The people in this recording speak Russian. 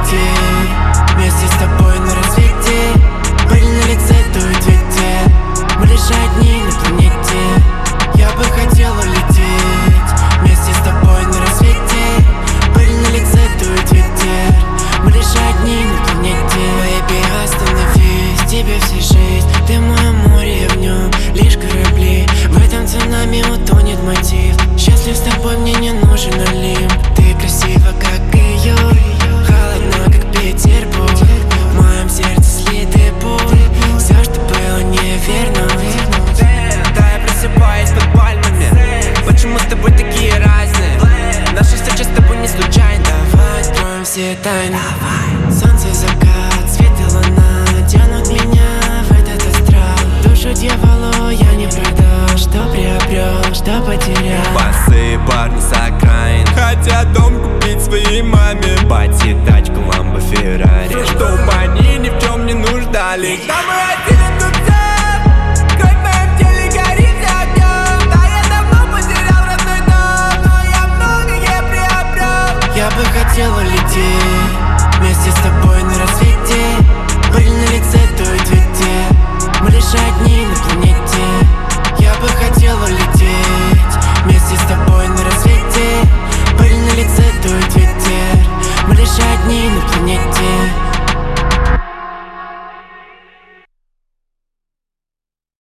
лететь вместе с тобой на рассвете. Пыль на лице дует ветер, мы лишь одни на планете. Я бы хотел улететь вместе с тобой на рассвете. Пыль на лице дует ветер, мы лишь одни на планете. Baby, остановись, тебе вся жизнь. Ты мое море, я в нем лишь корабли. В этом цунами утонет мотив. Счастлив с тобой, мне не нужен Олимп. Ты красива, как июль, холодно, как Петербург. В моем сердце слитый путь. Все, что было, неверно. Да, я просыпаюсь под пальмами. Почему с тобой такие разные? Наша встреча с тобой не случайна. Давай скроем все тайны. Солнце, закат, свет и луна тянут меня в этот астрал. Душу дьяволу я не продал. Что приобрел, что потерял. Босые парни с окраин хотят дом купить своей маме. Пати, тачка, ламбо, Феррари, чтоб они ни в чем не нуждались. Да мы один